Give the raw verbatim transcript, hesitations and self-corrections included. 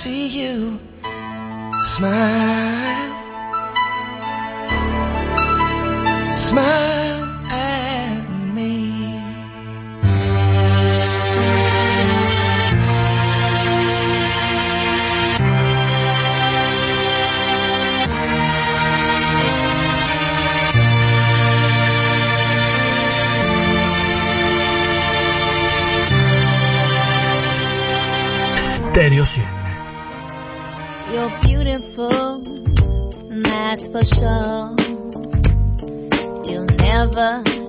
see you smile, smile at me. Stereo siete. You're beautiful, that's for sure. You'll never